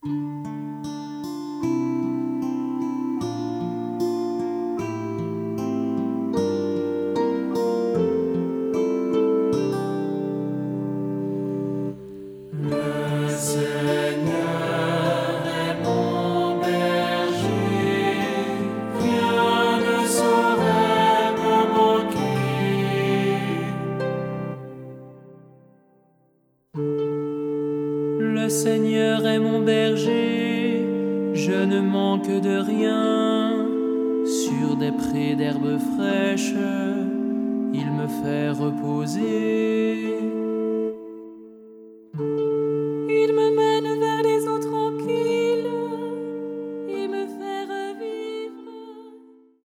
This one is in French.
Le Seigneur est mon berger, rien ne saurait me manquer. Le Seigneur est mon berger, je ne manque de rien. Sur des prés d'herbes fraîches, il me fait reposer.